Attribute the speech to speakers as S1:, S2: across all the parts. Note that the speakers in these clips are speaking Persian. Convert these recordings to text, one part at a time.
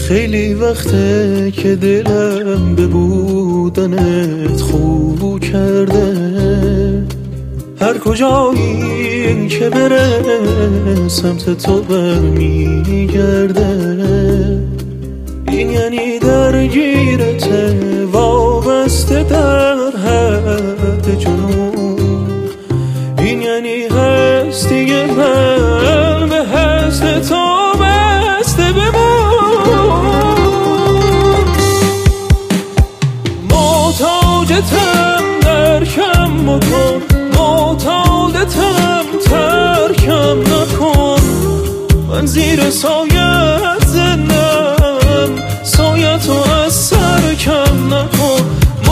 S1: خیلی وقته که دلم به بودنت خو کرده، هر کجایی که بره سمت تو برمیگرده. این یعنی درگیرته وابسته در حد جنون، این یعنی هستی من به هست تو بسته بمون. محتاجتم درکم بکن، معتادتم ترکم نکن. من زیر سایت زندم، سایتو از سر کم نکن.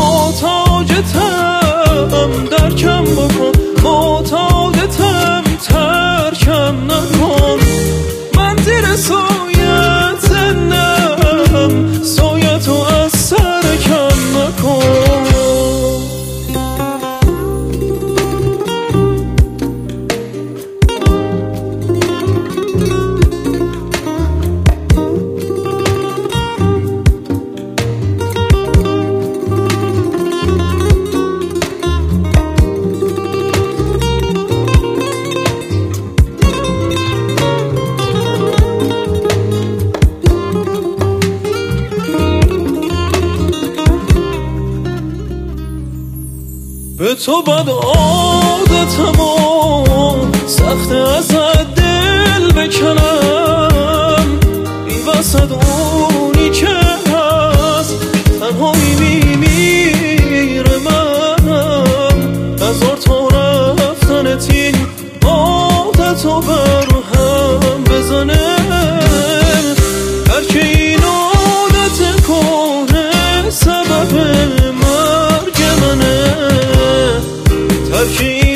S1: محتاجتم درکم بکن، معتادتم ترکم نکن. من زیر سایت زندم، سایتو از سر کم نکن. به تو بد عادتم و سخت از دل بکنم. این وسط اونی که هست تنهایی میمیره منم. هزار تا رفتنت این عادتو بر هم بزنه. هر که این عادت کنه سبب مرگ منه. ترک